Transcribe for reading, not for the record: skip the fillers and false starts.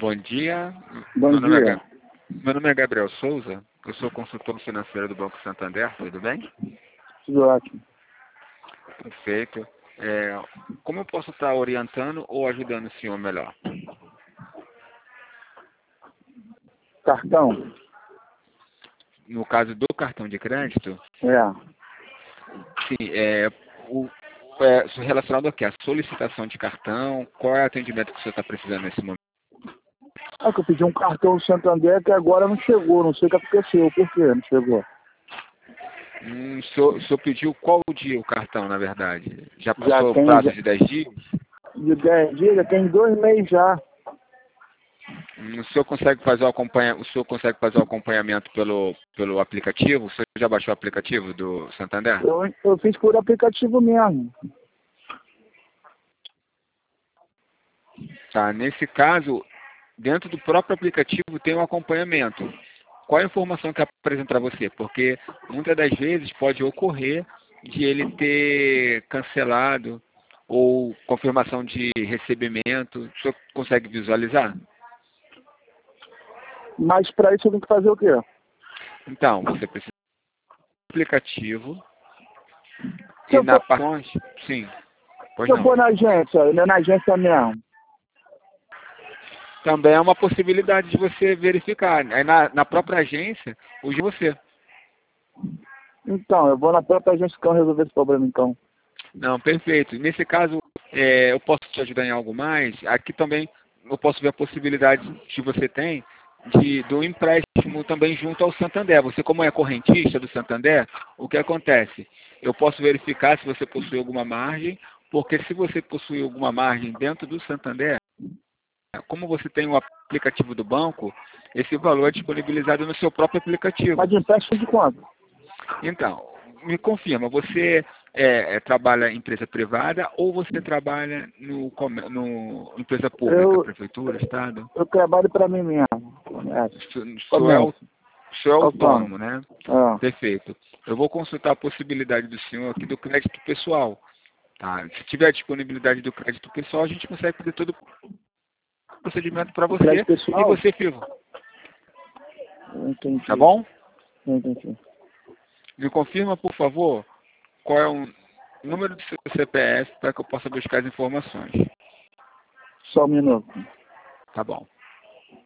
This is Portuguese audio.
Bom dia. Bom dia. Meu nome é Gabriel Souza. Eu sou consultor financeiro do Banco Santander. Tudo bem? Tudo ótimo. Perfeito. Como eu posso estar orientando ou ajudando o senhor melhor? Cartão? No caso do cartão de crédito, É. sim, relacionado ao quê? A solicitação de cartão, qual é o atendimento que o senhor está precisando nesse momento? É que eu pedi um cartão do Santander que agora não chegou. Não sei o que aconteceu. Por que não chegou? O senhor pediu qual dia o cartão, na verdade? Já Já passou o tem prazo de 10 dias? de 10 dias, já tem 2 meses já. O senhor consegue fazer o acompanhamento pelo aplicativo? O senhor já baixou o aplicativo do Santander? Eu fiz por aplicativo mesmo. Tá, nesse caso, dentro do próprio aplicativo tem um acompanhamento. Qual a informação que apresenta para você? Porque muitas das vezes pode ocorrer de ele ter cancelado ou confirmação de recebimento. O senhor consegue visualizar? Mas para isso eu tenho que fazer o quê? Então, você precisa do aplicativo Se e eu na for, parte... Sim, pois se eu não. for na agência, na agência mesmo. Também é uma possibilidade de você verificar. Aí na própria agência, hoje você. Então, eu vou na própria agência que eu resolver esse problema então. Não, perfeito. Nesse caso, eu posso te ajudar em algo mais. Aqui também eu posso ver a possibilidade que você tem do empréstimo também junto ao Santander. Você, como é correntista do Santander, o que acontece? Eu posso verificar se você possui alguma margem, porque se você possui alguma margem dentro do Santander, como você tem o aplicativo do banco, esse valor é disponibilizado no seu próprio aplicativo. Mas de empréstimo de quanto? Então, me confirma, você trabalha em empresa privada ou você trabalha no empresa pública, prefeitura, estado? Eu trabalho para mim mesmo. O senhor é autônomo, né? É. Perfeito. Eu vou consultar a possibilidade do senhor aqui do crédito pessoal. Tá? Se tiver disponibilidade do crédito pessoal, a gente consegue fazer todo o procedimento para você Crédito pessoal? e você, Fivo. Entendi. Tá bom? Entendi. Me confirma, por favor, qual é o número do seu CPF para que eu possa buscar as informações. Só um minuto. Tá bom.